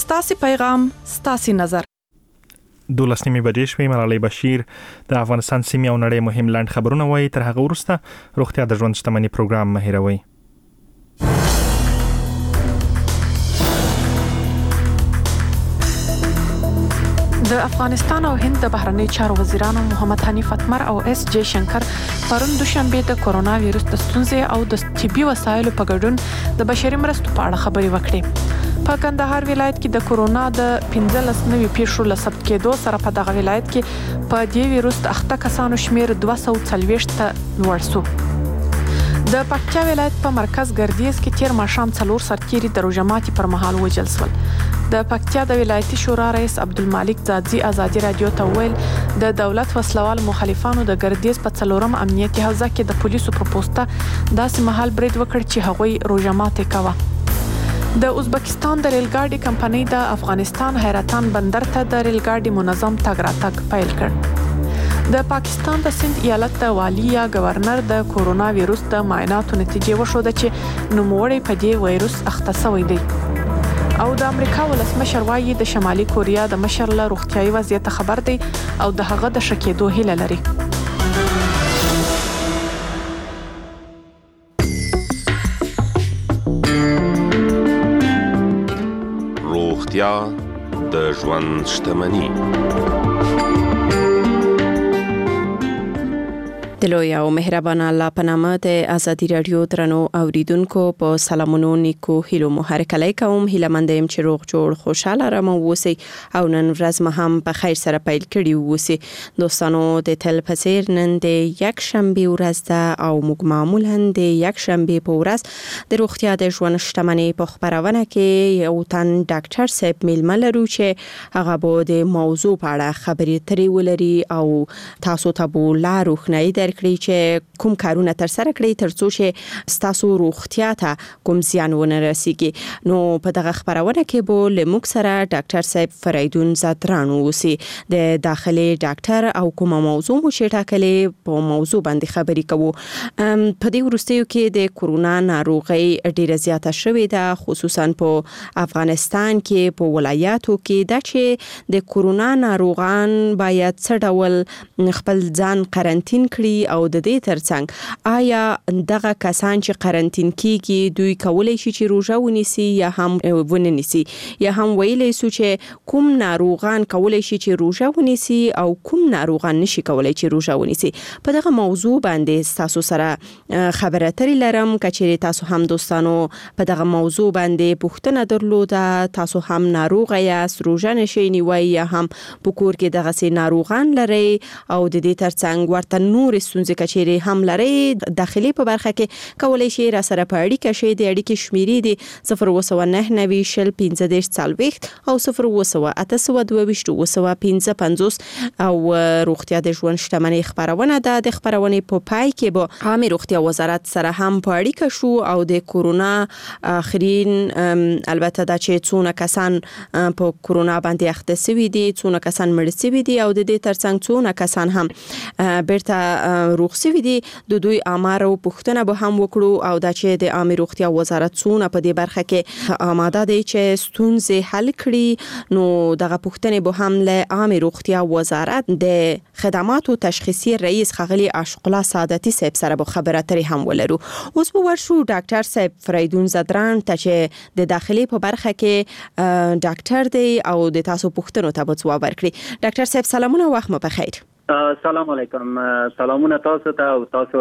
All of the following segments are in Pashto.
ستاسي پیغام ستاسي نظر. 12 نیمې بجې شوې. ملالۍ بشیر د افغانستان سیمې او نړۍ مهم لاند خبرونه وایي. تر هغه وروسته روغتیا د ژوند شتمنۍ پروګرام مه هېروئ. د افغانستان او هند د بهرنی چارو وزیرانو محمد حنیف اتمر او اس جے شنکر پرون دوشنبه د کرونا وایرس د ستونزې او د طبي وسایلو په ګډون د بشري مرستو په اړه خبرې وکړې. په کندهار ولایت کې د کرونا د 15 نوي پیښو له ثبت کېدو سره په دغه ولایت کې په دې وایرس د اخته کسانو شمیر 240 ته لوړ شو. د پکتیا ولایت په مرکز ګردیز کې تیر ماښام 4 سرتیري د روژه ماتي پر مهال وژل شول. د پکتیا د ولایتي شورا رئیس عبدالمالک زادزی ازادي رادیو ته ویل د دولت وسلوال مخالفانو د ګردیز په 4م امنیتي حوزه کې د پولیسو پر پوسټه داسې مهال برید وکړ چې هغوی روژه ماتي کوه. د ازبکستان د ریل ګاډي کمپنۍ د افغانستان حیرتان بندر ته د ریل ګاډي منظم تګ راتګ پیل کړ. د پاکستان د سند ایالت د والی یا گورنر د کرونا وایرس د معایناتو نتیجې وښوده چې نوموړی په دې وایرس اخته شوی دی. او د امریکا ولسمشر وايي د شمالي کوریا د مشر له روغتیايي وضعیت خبر دی او د هغه د شکېدو هیله لري. روغتیا د ژوند شتمني. دلوی او مهربان الله په نامه د ازادي رادیو درنو اوریدونکو په سلامونو نیکو هیلو مو هرکلی کوم. هیله مند یم چې روغ جوړ خوشاله رم اوسئ او نن ورځ مو هم په خیر سره پیل کړی اوسئ. دوستانو د تل پسیر نن د یک شنبه ورځ ده او موږ معمولا د یک شنبه په ورځ د روغتیا د ژوند شتمنۍ په خبرونه کې یو تن ډاکټر صاحب میلمه لرو چې هغه به د موضوع په اړه خبرې ترې ولري او تاسو ته به لا روښنايي درکړي چې کوم کارونه تر سره کړئ ترڅو چې تاسو روغتیا ته کوم زیان ونه رسیږي. نو په دغه خبرونه کې به لموږ سره ډاکټر صاحب فریدون زادران اوسي د داخلي ډاکټر او کوم موضوع مو چې ټاکلې په موضوع باندې خبرې کوو. په دې وروستیو کې د کرونا ناروغي ډیره زیاته شوې ده خصوصا په افغانستان کې په ولایاتو کې دا چې د کرونا ناروغان باید څه ډول خپل ځان قرنټین کړي او د دې ترڅنګ آیا دغه کسان چې قرنټین کیږي دوی کولای شي چې روژه ونیسي یا هم وننیسي یا هم ویلی سو چې کوم ناروغان کولای شي چې روژه ونیسي او کوم ناروغان نشي کولای چې روژه ونیسي. په دغه موضوع باندې تاسو سره خبرې اترې لرم. کچېرې تاسو هم دوستانو په دغه موضوع باندې پوښتنه درلوده تاسو هم ناروغ یاست روژه نشئ نیوئ یا هم په کور کې دغه سي ناروغان لري او د دې ترڅنګ ورته نور ستونزې کچېرې هم لري داخلي په برخه کې کولای شي را سره په اړیکه شي. د اړیکې شمیرې دي 02990 شل 1540 او 02822 او روغتیا د ژوند شتمنۍ خبرونه ده. د خبرونې په پای کې به عامه روغتیا وزارت سره هم په اړیکه شو او د کرونا اخرین البته دا چې څونه کسان په کرونا باندې اخته شوي دي څونه کسان مړ شوي دي او د دې ترڅنګ څونه کسان هم بیرته روغ شوي دي د دوی آمار او پوښتنه به هم وکړو او دا چې د عامه روغتیا وزارت څونه په دې برخه کې آماده دی چې ستونزې حل کړي. نو دغه پوښتنه به هم له عامه روغتیا وزارت د خدماتو تشخیصي رئیس خغلی عاشق الله سعادتي صاحب سره به خبرې اترې هم ولرو. اوس به ورشو ډاکټر صاحب فریدون زادران ته چې د داخلي په برخه کې ډاکټر دی او د تاسو پوښتنو ته به ځواب ورکړي. ډاکټر صاحب سلامونه وخت مو بخیر. سلام علیکم. سلامونه تاسو ته او تاسو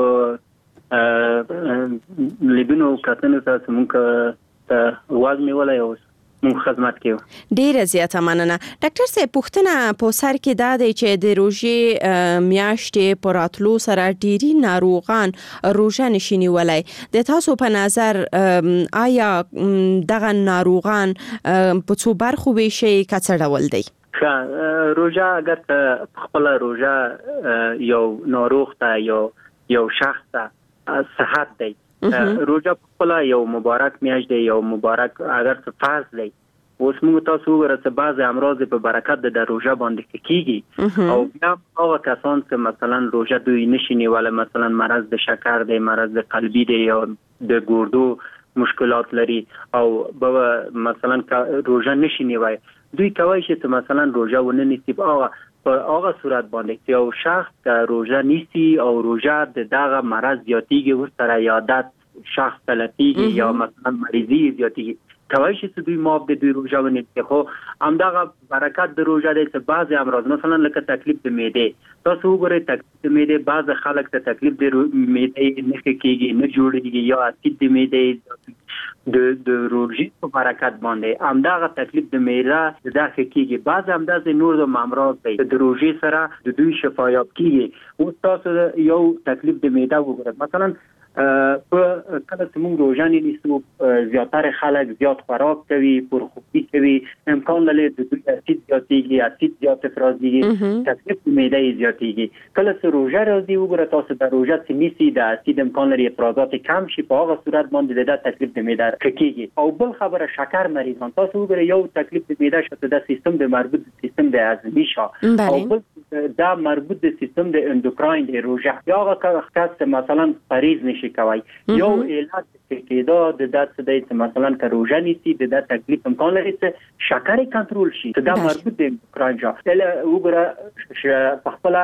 لیبینو کتنو تاسو مونږ ته واز میولای او مونږ خدمت کوي. ډیره زیاته مننه. ډاکټر صاحب پوښتنه په سر کې دا دی چې د روژې میاشتې په راتلو سره ډیری ناروغان روژه نشي نیولی. د تاسو په نظر آیا دغه ناروغان په څو برخو ویشي که څه ډول دی؟ روژه اگر خپل روژه یو ناروغ ته یو شخص ته صحت دی. روژه خپل یو مبارک میاشت دی یو مبارک اگر فرض دی. اوس موږ تاسو وګورئ چې بعض امراض په برکت د روژه باندې کیږي او بیا هغه کسان چې مثلا روژه دوی نشي نیول مثلا مرض د شکر دی مرض د قلبي دی یا د ګردو مشکلات لري او به مثلا روزه نشي نیوي دوی کوي چې مثلا روزه ونه نیسي په هغه صورت باندې چې یو شخص که روزه نیسي او روزه دغه مرض زیاتیږي ورسره یادت شخص تلفیږي یا مثلا مریضي زیاتیږي کوي چې دوی ماب د دوی روزه ونیسي خو همدغه برکت د روزه دی چې بعض امراض مثلا لکه تکلیف د معده تاسو وګورئ تکلیف د معده بعض خلک ته تکلیف د معده نه کېږي نه جوړیږي یا اسید د معده د روزي په برکت باندې همدغه تکلیف د معده د داخل کېږي بعض همدغه نور د امراض دی د روزي سره د دوی شفایاب کېږي او تاسو یو تکلیف د معده وګورئ مثلا په کله چې موږ روزه نیسو زیاتره خلک زیات خوراک کوي پرخوری کوي امکان لري د دوی اسید زیات افرازيږي تکلیف د معده زیاتېږي کله چې روزه راځي وګوره تاسو د روزه چې نیسي د اسید امکان لري افرازات کم شي په هغه صورت باندې د تکلیف د معده کېږي او بل خبره شکر مریضان تاسو وګوره یو تکلیف د معده شته د سیستم د مربوط سیستم د هضمي شو او بل دا مربوط د سیستم د اندوکراین د روزه یا هغه مثلا پریز نشي کوي یو علاج کېدا د داسې د مثلا کروژه نیسي د تکلیف امکان لري چې شکر کنټرول شي دا مربوط د کرانجا له وګړه په خپل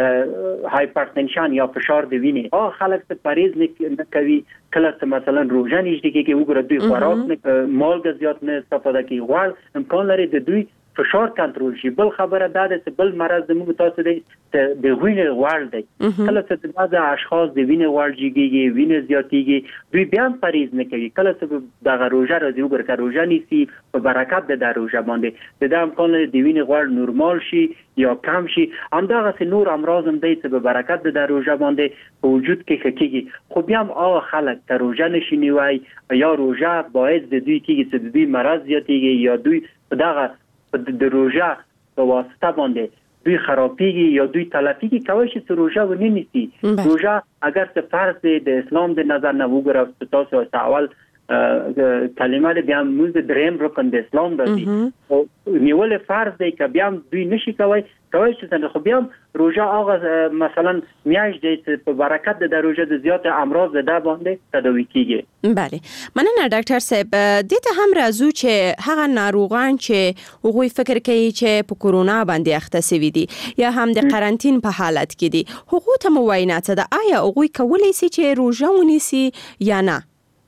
هایپرټنشن یا فشار د وینې او خلک ته پریز نه کوي کله چې مثلا روزه نشي کې وګړه دوی خوراک نه مالګه زیات نه استفاده کوي غوړ امکان لري د دوی فشار کنټرول شي بل خبره دا ده چې بل مرض د موږ تاسو د وینې غوړ دی کله چې بعض اشخاص د وینې غوړ جګیږي وینې زیاتیږي دوی بیا پریز نه کوي کله چې دغه روزه راځي وګورئ روزه نیسي په برکت د روزه باندې د امکان لري د وینې غوړ نورمال شي یا کم شي همدغه نور امراض هم دی چې په برکت د روزه باندې په وجود کې کېږي خو بیا هم هغه خلک چې روزه نشي نیوي یا روزه باعث د دوی کېږي چې د دوی مرض زیاتیږي یا دوی په دغه د روزه په واسطه باندې دوی خرابېږي یا دوی تلفیږي کوي چې روزه ونی نیسي روزه اگر څه فرض دی د اسلام د نظر نه وګورئ تاسو اول کلمه د بیا موږ دریم رکن د اسلام دی او نیول فرض دی که بیا دوی نشي کوي چې خو بیا روزه هغه مثلا میاش دی په برکت د روزه د زیات امراض د باندې تداوی کیږي بله مننه ډاکټر صاحب دې ته هم راځو چې هغه ناروغان چې هغوی فکر کوي چې په کورونا باندې اخته شوي دي یا هم د قرنټین په حالت کې دي هغوی ته موینه څه ده آیا هغوی کولی شي چې روزه ونیسي یا نه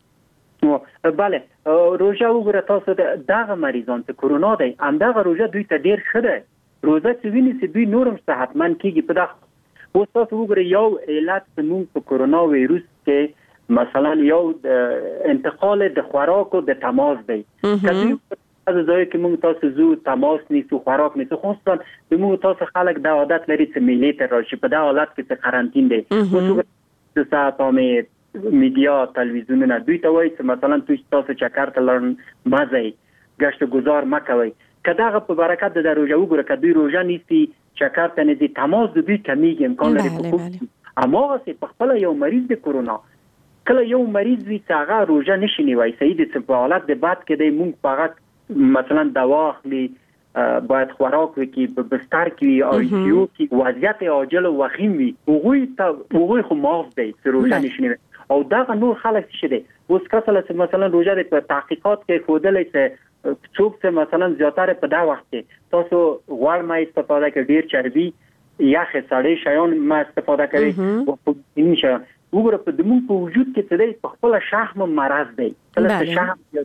بله روزه وګوره تاسو دغه مریضان ته کورونا دی همدغه روزه دوی ته ډیر ښه دی روزه چې ویني دوی نورم صحتمند کیږي په دغه اوس تاسو وګورئ یو علت زموږ په کورونا وایروس کې مثلا یو انتقال د خوراکو د تماس دی کله از ځای کې موږ تاسو زو تماس نیسو خوراک نیسو خصوصا موږ تاسو خلک د عادت لري چې میلې ته راشي په دغه حالت کې قرنټین دی اوس د ساعتامه میډیا تلویزیونونه دوی ته وایي چې مثلا تاسو چکر ته لاړ مزه گشت گذار مکوئ کداغه په برکت د روزه وګوره کدی روزه نیسي چکر ته نه دي تماس د دوی کمیږي امکان لري په اما چې په خپل یو مریض د کورونا کله یو مریض وي چې هغه روزه نشي نیوي سید چې په حالت د بعد کې د مونږ فقط مثلا دوا اخلي باید خوراک وکي په بستر کې او یو کې وضعیت عاجل او وخیم وي هغوی خو معاف دي چې روزه نشي نیوي او دا نور خلک څه دي اوس کله مثلا روزه د تحقیقات کې خودلې چې څوک چې مثلا زیاتره په دا وخت کې تاسو غوړ ما استفاده کوي ډیر چربي یا خسړې شیان ما استفاده کوي او په انشاء وګوره په دمو په وجود کې څه دی په خپل شحم مرض دی کله چې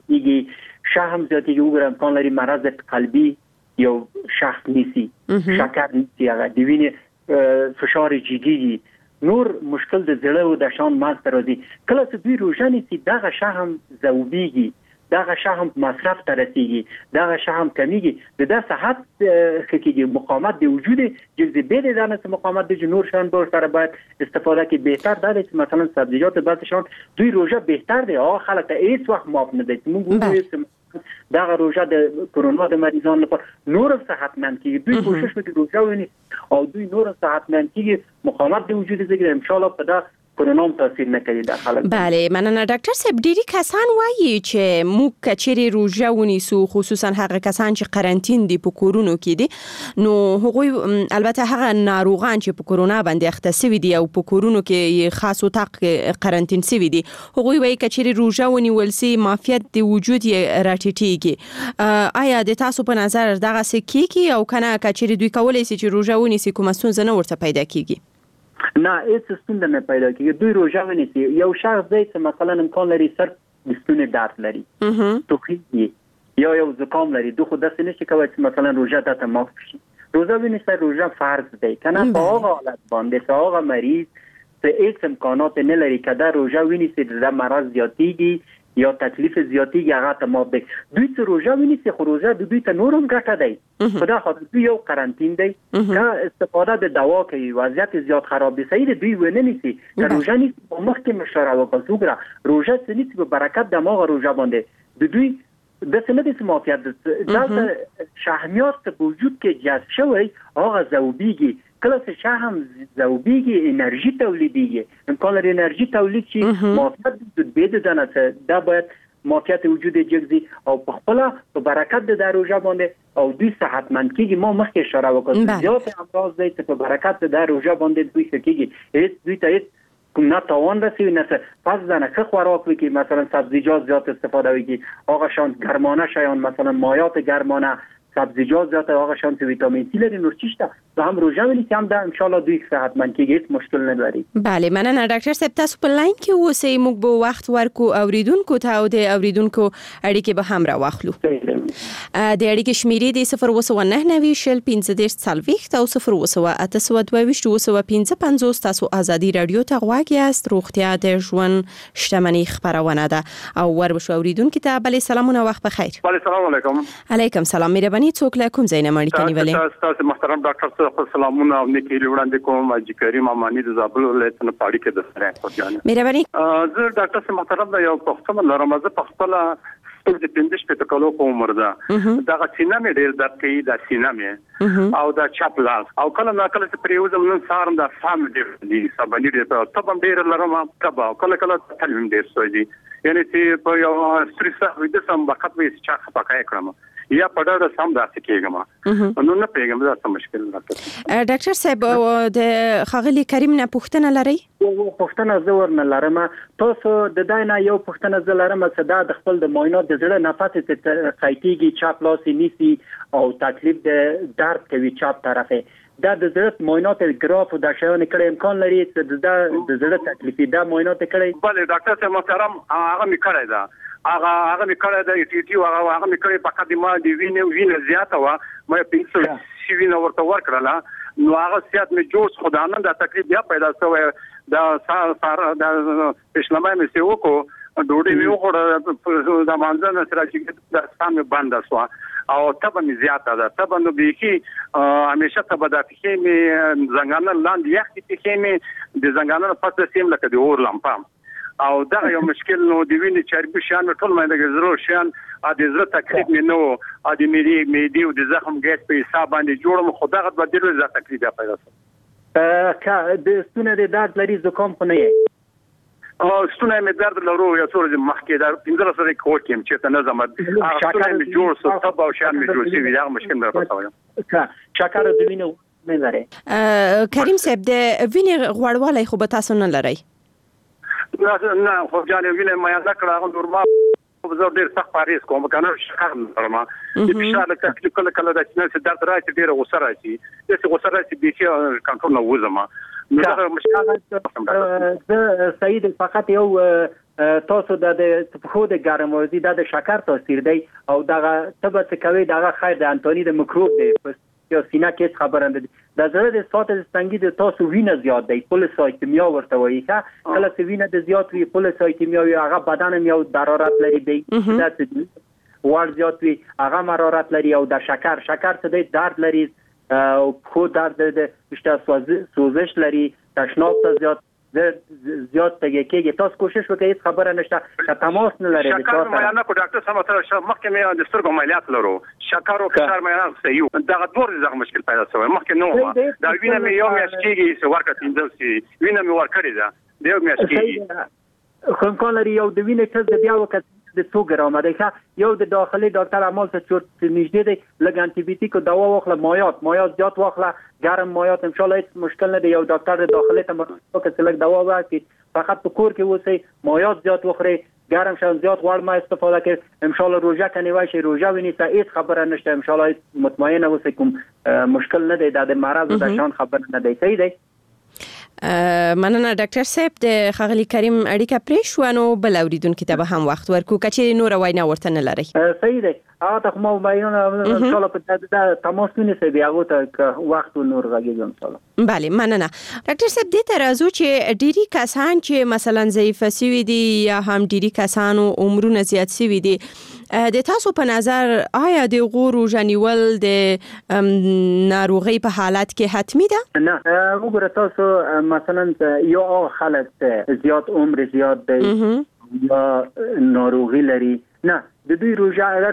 شحم زیاتیږي وګوره امکان لري مرض قلبي یو شحم نیسي شکر نیسي هغه د وینې فشار جګیږي نور مشکل د زړه او د شان ماست راځي کله چې دوی روزه نیسي دغه شحم ذوبیږي دغه شحم مصرف ته رسیږي دغه شحم کمیږي د صحت کې مقاومت د وجود جذبه د دانه مقاومت د جنور شان به سره باید استفاده کې بهتر ده چې مثلا سبزیجات بعض شان دوی روزه بهتر دی او خلک ته هیڅ وخت معاف نه دي موږ دغه روزه د کورونا د مریضانو لپاره نور صحتمند کیږي دوی کوشش وکړي روزه ونی او دوی نور صحتمند کیږي مقاومت د وجود زګر ان شاء الله په دا کرونا هم تاثیر نه کوي د خلک. بله مننه ډاکټر صاحب. ډیری کسان وایي چې موږ کچېری روزه ونیسو خصوصا هغه کسان چې قرنټین دي په کورونو کې دي نو هغوی البته هغه ناروغان چې په کرونا باندې اخته شوي دي او په کورونو کې خاص اتاق قرنټین شوي دي هغوی وایي کچېری روزه ونیول سي معافیت دی وجود یې راټیټیږي. آیا د تاسو په نظر دغه سکیږي او کنه کچېری دوی کولای شي چې روزه ونیسي کومه ستونزه نه ورته پیدا کیږي؟ نه هیڅ ستونزه نه پیدا کیږي. دوی روزه ونیسي یو شخص دی چې مثلا امکان لري سر د ستوني درد لري توخی یا یو زکام لري دوی خو داسې نشي کوي چې مثلا روزه ته معاف شي. روزه ونیسي روزه فرض دی کنه په هغه حالت باندې چې هغه مریض چې هیڅ امکانات نه لري کده روزه ونیسي د مرض زیاتیږي یا تکلیف زیاتیږي هغه ته معاف دی. دوی چې روزه ونیسي خو روزه د دوی ته نورم ګټه دی خدا خاطر دوی یو قرنټین دی که استفاده د دوا کوي وضعیت زیات خراب دي صحیح دوی ونه نیسي که روزه نیسي په مخکې مشوره وکړو وګوره روزه څه نیسي په برکت د ماغه روزه باندې د دوی د سند معافیت د شحمیات په وجود کې جذب شوی هغه ذوبیږي کله چې شحم ذوبیږي انرژي تولیدیږي امکان لري انرژي تولید شي معافیت د بيد دانه دا باید معافیت وجود جګزي او په خپل په برکت د روزه باندې او دوی صحتمند کیږي. ما مخکې اشاره وکړم زیات امراض دی چې په برکت د روزه باندې دوی کیږي هیڅ دوی ته نه تاوان رسیږي نه پس نه که خوراک وکي مثلا سبزیجات زیات استفاده وکي آقا شان گرمانه شایان مثلا مایات گرمانه سبزیجات زیات آقا شان ویتامین سی لري نور چیشته دا هم روزه ونیسي هم دا ان شاء الله دوی صحتمند کیږي هیڅ مشکل نه لري. بله مننه ډاکټر صاحب. تاسو په لاین کې اوسئ موږ به وخت ورکو اوریدونکو ته او د اوریدونکو اړیکې به هم راوخلو. د اړیکې شمیرې د 029901530 او 02822 تاسو ازادي رادیو ته غواړئ یاست. روغتیا د ژوند شتمنۍ خبرونه ده او وربشو اوریدونکو ته بل سلامونه وخت بخیر. السلام علیکم. علیکم سلام. مهرباني څوک له کوم ځای نه مړی کني ولې؟ تاسو محترم ډاکټر صاحب سلامونه او نیکی وړاندې کوم اجي کریم امانی د زابل ولایت نه پاړی کې د سره کوټیانه. مهرباني. زه ډاکټر صاحب محترم یو پښتون لرم زه پښتون د 15 په کلو په عمر ده دا سینه مې ډېر درد کوي دا سینه مې او دا چپ لاس او کله نا کله چې پریوزم نن سارم دا فام دې سبانې دې په تبم ډېر لرم کبا کله کله تلم ډېر سوځي یعنی چې په یو ستريس د سم وخت وې چې چا پکای کړم یا پډړ سم داسې کېږم نو نه پیګم دا څه مشکل راځي. ډاکټر صاحب د خغلی کریم نه پوښتنه لري؟ پوښتنه زور نه لرم. تاسو د داینا یو پوښتنه زلرم چې دا د خپل د معاینات د زړه نفس ته قایتيږي چاپ لاس نیسی او تکلیف د درد کوي چاپ طرفه دا د زړه معاینات ګراف او د شایان کړه امکان لري چې د زړه تکلیف دا معاینات کړي؟ بله ډاکټر صاحب محترم هغه می کړی دا هغه می کړی دا ټي ټي هغه می کړی په قدمه دی وینه زیاته و مې پینسل سی وینه ورته ورکړه نو هغه سیات می جوړ خدانه دا تکلیف بیا پیدا شوی دا سار دا پښلمه می سیو کو ډوډۍ می وخوړه د مانځنه سره چې د سامه بند شو او تبه می زیاته ده تبه نو بيخي همیشه تبه د فخې می زنګانه لاندې یخ کې می د زنګانه پس سیم لکه د اور لمپام او دا یو مشکل نو دی ویني چربي شان ټول مې د زرو شان ا د زړه تکلیف مې نو ا د میډي او د زخم ګیس په حساب باندې جوړم خدای غد بدل زړه تکلیف پیدا شو که د ستونه د درد لري زکام خو نه او ستونه مې درد لرو یا څور مخکې دا 15 سره کوټ کې چې ته نه زمد هغه ستونه مې جوړ سو تب او شان مې جوړ شي دا مشکل نه راځي که شکر د وینې نه لري. کریم صاحب د وینې غوړوالی خو به تاسو نه لري؟ نه خو جانې وینې ما یاد کړه نورمال زه ډېر سخت پاریس کوم کنه شکر نرمه د فشار تکلیف کله کله د چې درد راځي ډېر غوسه راځي چې غوسه راځي به کنټرول نه وځم نو دا مشکل د سید فقط یو تاسو د خو د ګرموزي د شکر تاثیر دی او دغه تبه کوي دغه خیر د انټونی د میکروب دی یا سینا کې خبرنده د زړه د سات د ستنګي د تاسو وینه زیات دی پولیسایتمیا ورته وایي کله چې وینه د زیات وی پولیسایتمیا یو هغه بدن یو حرارت لري دی دا څه ور زیات وی هغه حرارت لري او د شکر څه دی درد لري او خو درد د سوزش لري تشناب ته زیات زیات تګیږي تاسو کوشش وکړئ هیڅ خبره نشته تماس نه لري شکر مې نه کو ډاکټر سم سره مخکې مې د سترګو عملیات لرو شکر او فشار مې نه یو دا ډور مشکل پیدا شوی مخکې نو دا وینه مې یو میاشت کېږي چې ورکه تینځل وینه مې ورکړې ده د یو میاشت کېږي خو کله یو د وینې ټسټ د بیا وکړ د 100 ګرام ده یو د داخلي ډاکټر عمل ته چورت نږدې دی لګ انټي بیوټیک دوا واخله مایات زیات واخله ګرم مایات ان شاء الله هیڅ مشکل نه دی یو ډاکټر داخلي ته مرسته کوي لګ دوا ورکړي فقط په کور کې اوسئ مایات زیات وخورئ ګرم شان زیات غوړ ما استفاده کوي ان شاء الله روزه کني وای شي روزه ونیسه هیڅ خبره نشته ان شاء الله مطمئن اوسئ کوم مشکل نه دی د مرض د شان خبر نه دی صحیح دی مننه ډاکټر صاحب د خغلی کریم اړیکه پرې شو نو بل اوریدونکو ته به هم وخت ورکو کچې نور وینا ورته نه لري صحیح دی هغه ته مو بیان ان شاء الله په تماس کې بیا هغه وخت نور غږیږي ان شاء الله بله مننه ډاکټر صاحب دې ته راځو چې ډيري کسان چې مثلا ضعیف شوي دي یا هم ډيري کسانو عمرونه زیات شوي دي د تاسو په نظر آیا د غورو جنیول د ناروغي په حالت کې حتمی ده نه وګوره تاسو مثلا یو خلک زیات عمر زیات دی یا ناروغي لري نه د دوی روزه اگر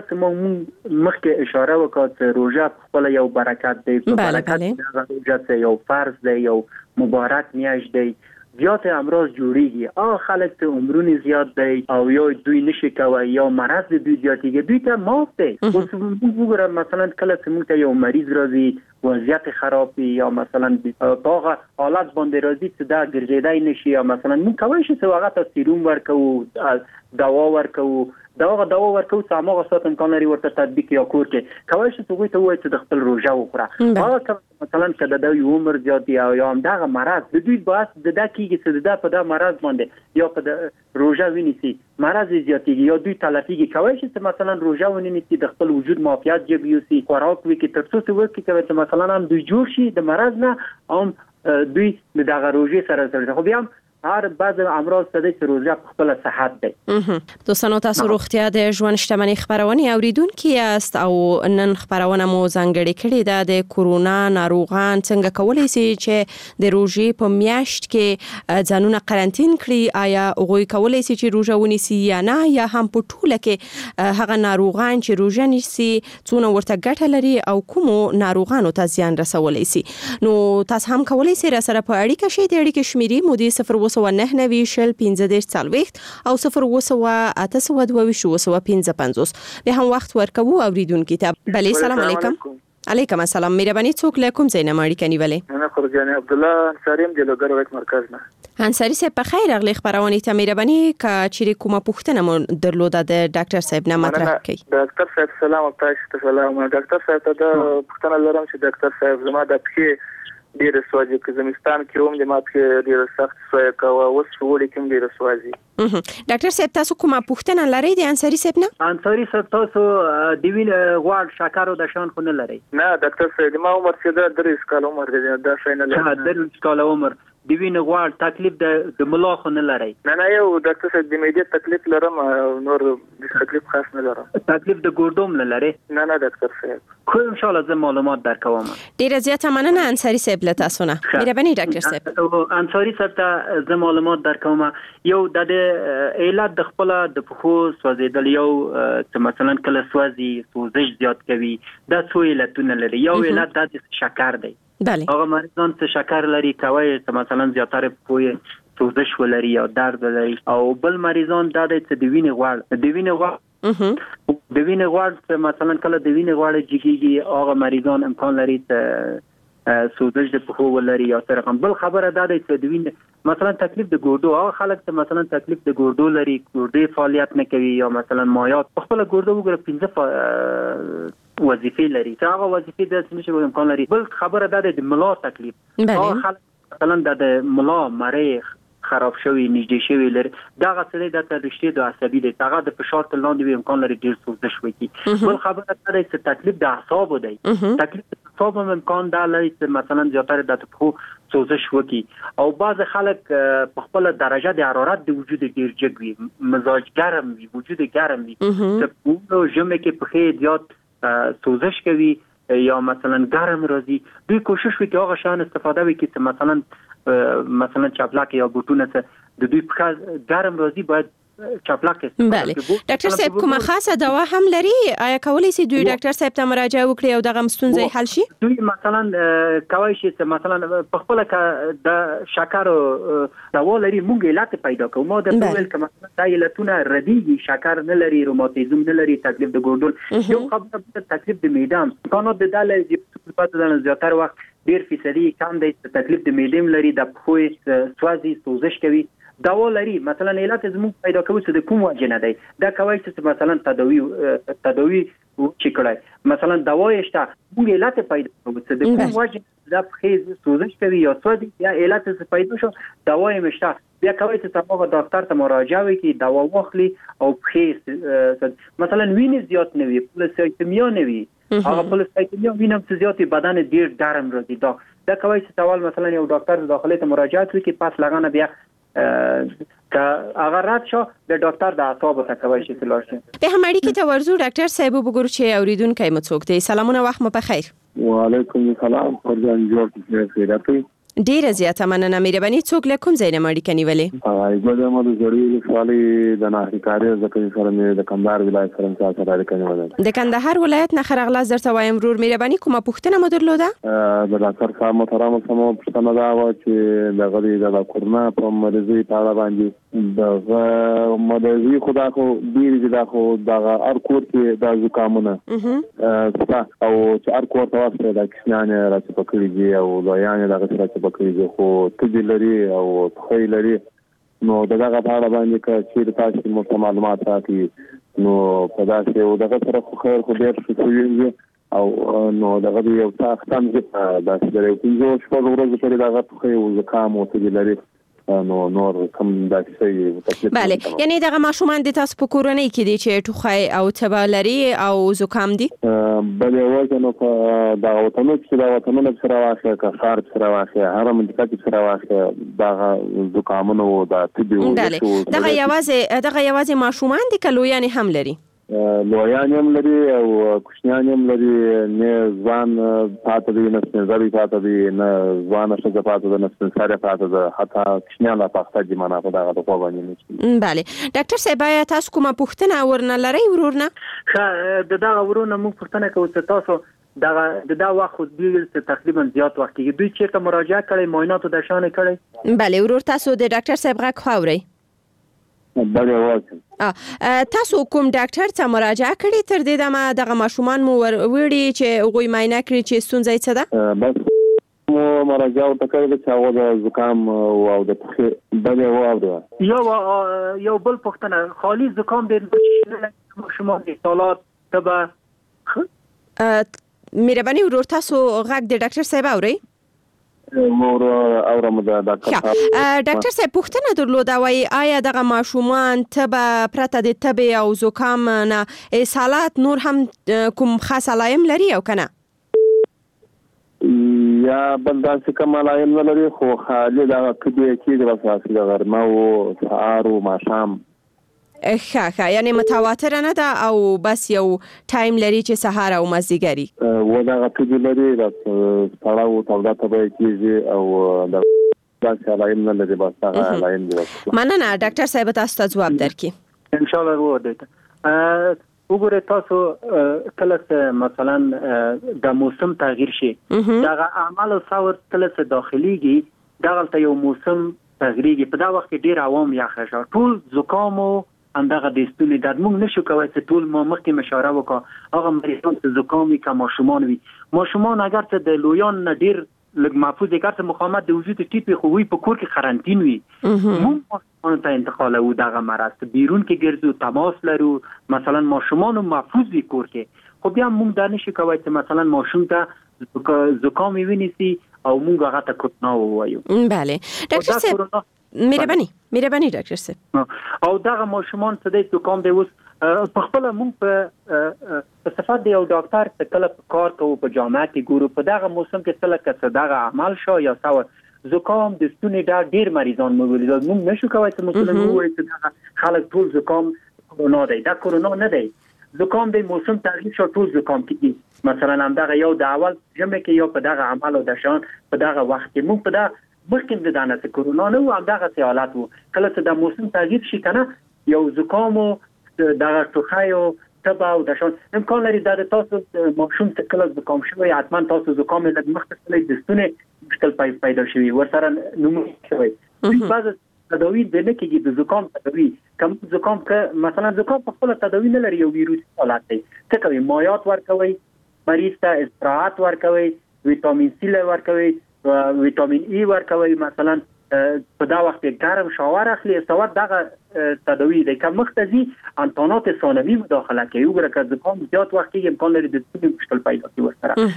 څه مخکې اشاره وکړه چې روزه خپل یو برکت دی برکت روزه یو فرض دی یو مبارک میاشت دی زیات امراض جوړیږي خلک ته عمرونه زیات دی او یو دوی نشي کوي یا مرض دوی زیاتیږي دوی ته معاف دی اوس وګوره مثلا کله چې موږ ته یو مریض راځي وضعیت خراب یا مثلا هغه حالت باندې راځي چې دا ګرځیدای نشي یا مثلا موږ کولی شو چې هغه ته سیروم ورکو دوا ورکو دوا ورکو سماغه سات امکان لري ورته تطبیق یا کور کې کولی شو چې ته وایې چې د خپل روزه وخوره هغه مثلا کله د عمر زیات یا هم دغه مرض د دوی باس د دکیږي چې د په د مرض باندې یا په د روزه ویني مرض زیاتیږي یا دوی تلفیږي کولی شي چې مثلا روزه ونیسي د خپل وجود معافیت جوړوي خوراک وکړي تر څو چې کوي چې مثلا هم دوی جوړ شي د مرض نه هم دوی د دغه روزه سره خو بیا هر بعض امراض ته د روزه خپل صحت دی دوستانو تاسو روغتیا د ژوند شتمنۍ خبرونه اوریدونکو است او نن خبرونه مو ځانګړې کړې ده د کورونا ناروغان څنګه کولای شي چې د روزه په میاشت کې ځانونه قرنټین کړي آیا هغوی کولای شي چې روزه ونیسي یا نه یا هم په ټوله کې هغه ناروغان چې روزه نیسي څونه ورته ګټه لري او کوم ناروغانو ته زیان رسولای شي نو تاسو هم کولای شئ را سره په اړیکه شئ د اړیکې شمیرې مو د 0 9 15 او 0 به هم وخت ورکوو اوریدونکو ته بله سلام علیکم علیکم السلام مهرباني څوک له کوم ځای نه ماړی کنيولې انا خرجاني عبد الله انصاري جلوګر وک مرکز نه انصاري صاحب په خیر اغلی خبرونه ته مهرباني کا چې کومه پوښتنه مو درلوده د ډاکټر صاحب نه مطرح کړي ډاکټر صاحب سلام تاسو ته سلام ډاکټر صاحب ته د پوښتنه لرم چې ډاکټر صاحب زما د پخې ډیر سوځي چې زمستان کې روم د ماته ډیر سخت سوې کاوه اوس وړي کوم ډیر سوځي ډاکټر صاحب تاسو کومه پوښتنه لرئ د انصاري صاحب نه انصاري صاحب تاسو د وین غوړ شکر او د شان خو نه لرئ نه ډاکټر صاحب ما عمر څه د 3 کال عمر دی دا شای نه لرم د 3 کال عمر د وین غوړ تکلیف د ملا خو نه لرئ نه یو ډاکټر صاحب د میډیا تکلیف لرم نور د تکلیف خاص نه لرم تکلیف د ګردوم نه لرئ نه ډاکټر صاحب خو ان شاء الله زه معلومات درکوم ډیر زیاته مننه انصاري صاحب له تاسو نه مهرباني ډاکټر صاحب انصاري صاحب ته زه معلومات درکوم یو د علت د خپل د پخو سوځیدل یو چې مثلا کله سوځش زیات کوي دا څو علتونه لري یو علت د شکر دی بله هغه مریضان چې شکر لري کوي چې مثلا زیاتره پوي سوزش ولري یا درد لري او بل مریضان د وینې غوړ د وینې غوړ مثلا کله د وینې غوړ جګیږي هغه مریضان امکان لري چې سوزش د پخو ولري یا ترغم بل خبره ده چې د وینې مثلا تکلیف د ګردو هغه خلک چې مثلا تکلیف د ګردو لري ګردې فعالیت نه کوي یا مثلا مایات خپل ګردو وګړه 15 وظیفه لري هغه وظیفه د څه امکان لري بل خبره ده د ملا تکلیف هغه خلک مثلا د ملا مریخ خراب شوی نږدې شوی لري دغه څه د رشتې د عصبي د هغه د فشار تل لاندې امکان لري ډیر سوزش وکړي بل خبره ده چې تکلیف د اعصاب دی تکلیف د اعصاب امکان ده لري چې مثلا زیاتره د تخو سوزش وکړي او بعض خلک په خپل درجه د حرارت د وجود ډیر جګوي مزاج ګرم وي وجود ګرم وي چې په ژمي کې په خې زیات سوزش کوي یا مثلا ګرم راځي دوی کوشش وکړي هغه شان استفاده وکړي چې مثلا مثلا چپلاک یا بوټونه څه د دوی په ګرم راځي باید چپلاک بله ډاکټر صاحب کومه خاصه دوا هم لري آیا کولی شي دوی ډاکټر صاحب ته مراجعه وکړي او دغه ستونزې حل شي دوی مثلا کوي چې مثلا په خپل د شکر دوا لري مونږ علت پیدا کوو ما د ټول کما د علتونه ردیږي شکر نه لري روماتیزم نه لري تکلیف د ګوډول یو خبره تکلیف د میدان قانون د دالې چې په تاسو د زیاتره وخت 1% کم دی تکلیف د میدان لري د پخوي سوازي سوزش کوي دوا لري مثلا علت زموږ پیدا کوي چې د کوم وجه نه دی دا کوي چې مثلا تداوی چې کړای مثلا دوا شته موږ علت پیدا کوي چې د کوم وجه د پخې سوزش کوي یا سوځي یا علت څه پیدا شو دوا یې مشته بیا کوي چې تاسو ډاکټر ته مراجعه وکړي دوا واخلي او پخې مثلا وینې زیات نه وي پلاسیمیا نه وي هغه پلاسیمیا وینم چې زیات بدن ډیر ګرم راځي دا کوي چې سوال مثلا یو ډاکټر داخلي ته مراجعه وکړي پاس لګانه بیا که هغه رات شو د ډاکټر د اعصاب ته کوي چې لاړ شي په همړی کې ته ورزو ډاکټر صاحب وګورو چې اوریدونکو مو څوک دی سلامونه وخت مو په خیر وعلیکم السلام پرځان جوړ کې خیراتي ډیره زیاته مننه مهرباني څوک له کوم ځای نه مړی کني ولې ایګو د مو د جوړی خالي د ناهیکاري ځکه سره مې د کندهار ولایت سره سره کني ولې د کندهار ولایت نه خرغلا زرته وایم ورور مهرباني کومه پوښتنه مو درلوده د ډاکټر صاحب محترم سمو پوښتنه دا و چې د غړي د کورونا په مرزي په اړه باندې د مرزي خدا خو ډیر دا خو د ار کور کې د زکامونه او چې ار کور ته واسطه د کښنانه راځي په کړي دی او لایانه دغه سره بکری خو تدې لري او تخیل لري نو دغه په اړه باندې چې تاسو مو معلومات راکړي نو په داسې او دغه سره خو خیر خو ډیر څه او نو دغه یو تاسو تم چې داسې درې کوم شپږ ورځې پرې دغه تخیل او زکام او تدې لري نو نور کوم داسې تکلیف بله یعنی دغه ماشومان د تاسو په کورنۍ کې دي چې ټوخی او تبه لري او زکام دي بله وځنه په دا وطنو چې دا وطنونه سره واخه کا خار سره واخه هر منطقه سره واخه دا زکامونه او دا تبه دغه یوازې ماشومان دي کلویان هم لري لویان هم لري او کوچنیان هم لري نه ځوان پاتې دي نه سنځري پاتې دي نه ځوان څه پاتې دي نه سنځري پاتې دي حتی کوچنیان لا پاتې دي معنا په دغه په باندې نشي بله ډاکټر صاحب تاسو کومه پوښتنه ورنه لري ورورنه د دغه ورونه موږ پوښتنه کوو چې تاسو دا وخت خو دوی تقریبا زیات وخت کې دوی چیرته مراجعه کړي معاینات د شان کړي بله ورور تاسو د ډاکټر صاحب غږ خاوري بله واځم تاسو کوم ډاکټر ته مراجعه کړې تر دې دمه دغه ماشومان مو وړي چې هغه معاینه کړی چې ستونزه څه ده بس مو مراجعه وکړه چې هغه د زکام او د بله واوره یو بل پښتنه خالی زکام د ماشومان د سالات تبه مهرباني ورور تاسو غږ د ډاکټر صاحب اورئ مور اورم د ډاکټر صاحب پوښتنه درلوده وای آیا دغه ماشومان تبه پرته د تبه او زکام نه اسهالات نور هم کوم خاص علایم لري او کنه یا بل داسې کوم علایم لري خو خالي دا کډې د اساسي د غرمه او سهار او ماښام ښه یعنی متواتر نه ده او بس یو ټایم لري چې سهار او مازیګری و دا غوډه لري دا پړاو تودا ته کېږي او دا څه علایم نه لري بس هغه علایم دي مننه ډاکټر صاحب تاسو ته جواب درکړي ان شاء الله وو وګوره تاسو کله مثلا د موسم تغییر شي دا اعمال او ثور کله داخليږي دا غلطه یو موسم تغییرږي په دا وخت کې ډیر عوام یخه شو ټول زکام او اندغه د ستوني د موږ نشو کوي چې ټول مخکې مشوره وکړو هغه مریضان چې زکام وي که ماشومان وي ماشومان اگر ته د لویان نه ډیر لږ محفوظ دي کارته مقاومت د وجود ټیپ خو وي په کور کې قرنطین وي موږ ماشومان ته انتقال او دغه مرض بیرون کې ګرځو تماس لرو مثلا ماشومان محفوظ وي کور کې خو بیا موږ دا نشو کوي چې مثلا ماشوم ته زکام ویني او موږ هغه ته کوتنا وایو بله ډاکټر صاحب مهرباني ډاکټر صاحب او دغه ماشومان څه د زکام دی اوس په خپل موږ په صفات دی او ډاکټر څه کله کار کوو په جامعه کې ګورو په دغه موسم کې څه لکه دغه عمل شو یا څو زکام د ستوني ډیر مریضان موږ نشو کوي چې مثلا وایي چې خلک ټول زکام کرونا دی دا کرونا نه دی زکام د موسم تغییر شو ټول زکام کیږي مثلا هم دغه یو د اول جمعه کې یو په دغه عمل او د شان په دغه وخت کې موږ په مخکې د دانه کرونا نه و دغه حالت وو کله چې د موسم تغییر شي کنه یو زکام او دغه ټوخی او تبا او د شون امکان لري د تاسو مخشوم څخه کله زکام شوی حتما تاسو زکام له مختصلې د ستوني مشکل پیدا شوی ورسره نمونه شوی بعض تداوی د نکېږي د زکام تداوی کوم زکام که مثلا زکام په خپل تداوی نه لري یو ویروس حالت دی څه کوي مایات ورکوي مریض ته استراحت ورکوي ویټامین سی ورکوي ویټامین ای ورکوي مثلا په دا وخت ګرم شاور اخلي سواد دغه تداوی د کوم مختزي انتونات ثانوي مداخله کوي وګوره که زکام زیات وخت کې امکان لري د ستوني مشکل پیدا شي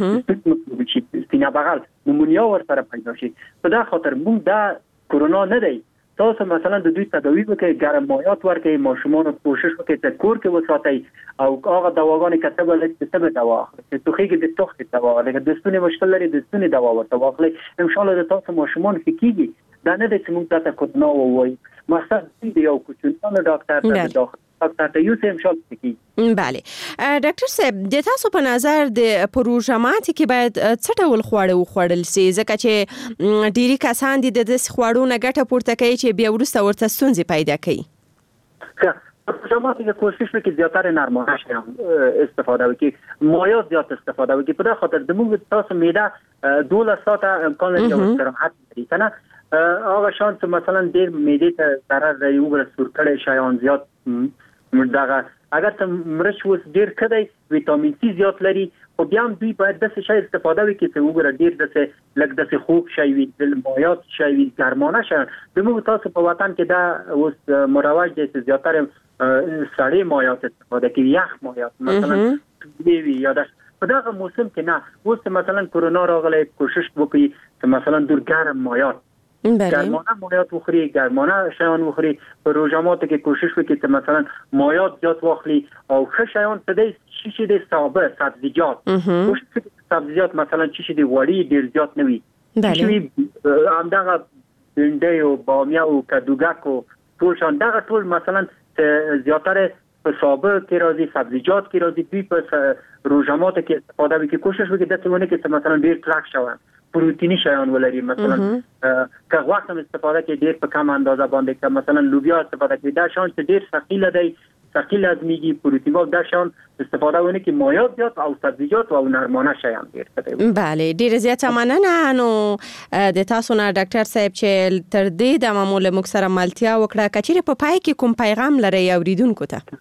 ورسره ستوني بغل نمونیا ورسره پیدا شي په دا خاطر موږ دا کرونا نه دی تاسو مثلا د دوی تداوی وکړئ ګرم مایات ورکړئ ماشومان کوشش وکړئ چې کور کې وساتئ او هغه دواګانې کتبه لکه څه دوا اخلي ته خېږي د توخې دوا لکه د ستوني مشکل لري د ستوني دوا ورته واخلئ ان شاء الله د تاسو ماشومان کېږي دا نه د چې موږ ته کرونا وایي مقصد دی یو کوچنی ډاکټر ته ډاکټر ته یو سم شول کېږي بله ډاکټر صاحب د تاسو په نظر د پروژامات کې باید څه ډول خواړه وخوړل شي ځکه چې ډېری کسان دي د خواړو نه ګټه پورته کوي چې بیا ورسته ورته ستونزې پیدا کوي پروژامات کې کوشش وکړي زیاتره نرمانه شي استفاده وکړي مایات زیات استفاده وکړي په خاطر د موږ تاسو معده 12 ساعته امکان لري استراحت لري کنه هغه شانس مثلا ډیر معده ته ضرر لري وګړه سور کړي شایان زیات دغه اگر ته مرچ وس ډیر کدی ویټامین سی زیات لري او بیا هم دوی باید د څه شی استفاده وکړي چې وګړه ډیر د لګ د خوب شي وي د مایات شي وي ګرمانه شي د موږ تاسو په وطن کې دا اوس مروج دي چې زیاتره سړی مایات استفاده کوي یخ مایات مثلا دی یا د په دغه موسم کې نه اوس مثلا کرونا راغلی کوشش وکړي چې مثلا دور ګرم مایات ګرمانه مایات وخوري ګرمانه شیان وخوري په روزاماتو کې کوشش وکړي چې مثلا مایات زیات واخلي او ښه شیان په دې شي د سابه سبزیجات سبزیجات مثلا چې د وړي ډیر زیات نه وي چې همدغه بنډۍ او بامیه او کدوګک او ټول شان دغه ټول مثلا زیاتره په سابه کې راځي سبزیجات کې راځي دوی په روزاماتو کې استفاده وکړي کوشش وکړي د څه ونه کې مثلا ډیر کلک شوه پروتینی شیان ولري مثلا که وخت هم استفاده کې ډیر په کم اندازه باندې که مثلا لوبیا استفاده کوي دا شان چې ډیر ثقیل دی ثقیل ازمیږي پروتین دا شان استفاده ونه کې مایات زیات او سبزیجات او نرمانه شیان ډیر کړي بله ډیر زیات مننه نو د تاسو نه ډاکټر صاحب چې تر دې د معمول مکسره ملتیا وکړه کچېره په پای کې کوم پیغام لري اوریدونکو ته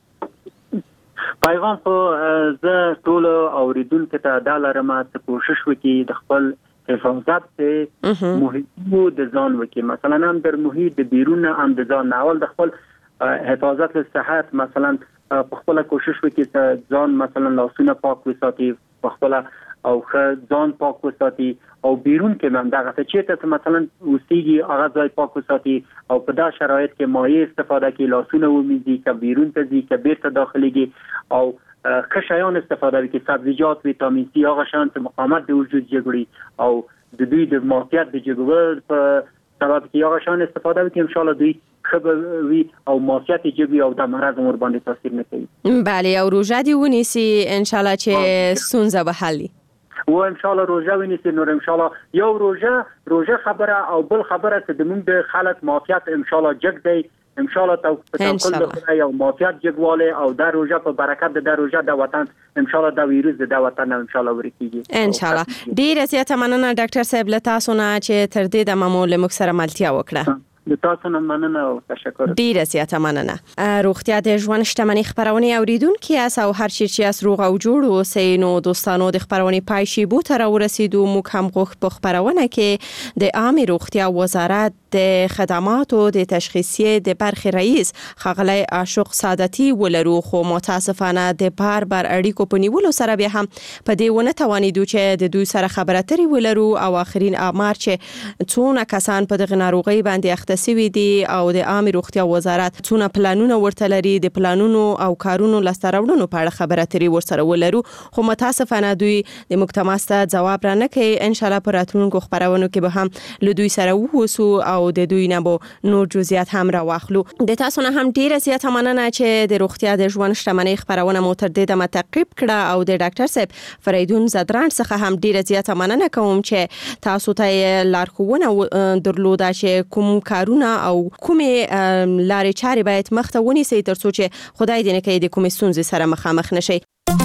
پیغام خو زه ټول اوریدونکو ته دا لرم چې کوشش وکړي د خپل حفاظت ته محیط د ځان وکي مثلا هم در محیط د بیرون هم د ځان اول د خپل حفاظت له صحت مثلا په خپل کوشش وکي چې ځان مثلا لاسونه پاک وساتي په خپل او ځان پاک وساتي او بیرون کې هم دغه چې مثلا وسیږي هغه ځای پاک وساتي او په دا شرایط کې مایع استفاده کوي لاسونه ومینځي چې بیرون ته ځي چې بیرته داخليږي او خشایان استفاده وکړي سبزیجات ویټامین سی هغه شان چې مقاومت د وجود جوړي او د دوی د موقعیت د جوړول په سبب کې هغه شان استفاده وکړي ان شاء الله دوی خبروي او موقعیت جوړي او د مرض مور باندې تاثیر نه کوي بله او روزه دی ونیسي ان شاء الله چې سونزه به حل و ان شاء الله روزه ونیسي نور ان شاء الله یو روزه خبره او بل خبره چې د موږ د خلک موقعیت ان شاء الله جګ دی ان شاء الله توکل د خدای او موافقت جګواله او د روزه په برکت د روزه د وطن ان شاء الله د ویروس د وطن ان شاء الله ورکیږي ان شاء الله ډیره زیاته مننه ډاکټر صاحب له تاسو نه چې تر دې د معمول مکسره ملتیا وکړه د تاسو نه مننه او تشکر ډیره زیاته مننه روغتیا د ژوند شتمنۍ خبرونه اوریدونکو اس او هر چی چې اس روغ او جوړ اوسئ نو دوستانو د خبرونه پای شي بو تر ورسېدو موږ هم غوښ په خبرونه کې د عامه روغتیا وزارت د خدماتو د تشخیصي د برخې رئیس خغلی عاشق سعادتي ولرو خو متاسفانه د بار اړیکو په نیولو سره به هم په دې ونه توانیدو چې د دوی سره خبرې ولرو او اخرین امر چې څونه کسان په دغه ناروغي باندې اخته رامنځته شوي دي او د عامه روغتیا وزارت څونه پلانونه ورته لري د پلانونو او کارونو لاسته راوړنو په اړه خبره اترې ورسره ولرو خو متاسفانه دوی د محکمه ځواب را نه کوي ان شاء الله پر راتلونکو خبرونو کې به هم له دوی سره ووسو او د دوی نه به نور جزئیات هم راواخلو د تاسو نه هم ډیره زیاته مننه چې د روغتیا د ژوند شتمنۍ خبرونه مو تر دې دمه تعقیب کړه او د ډاکټر صاحب فریدون زدران څخه هم ډیره زیاته مننه کوم چې تاسو ته لارښوونه درلوده چې کوم کارونه او کومې لارې چارې باید مخته ونیسئ ترڅو چې خدای دې نه کوي د کومې ستونزې سره مخامخ نشئ.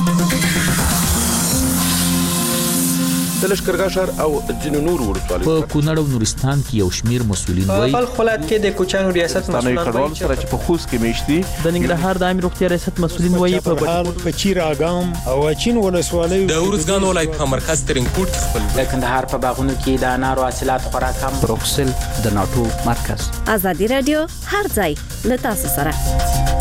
د لښکرګاه ښار او ځینو نورو ولسوالیو په کونړ او نورستان کې یو شمیر مسؤلین وایي په خپل کې د کوچانو ریاست مسؤلین وایي چې په خوست کې میشتي د ننګرهار د عامه روغتیا ریاست مسؤلین وایي په چیر اګام او چین ولسوالیو د ورزګان ولایت په مرکز ترینکوټ خپل د کندهار په باغونو کې د انارو حاصلات خورا کم بروکسل د ناتو مرکز. ازادي رادیو هر ځای له تاسو سره.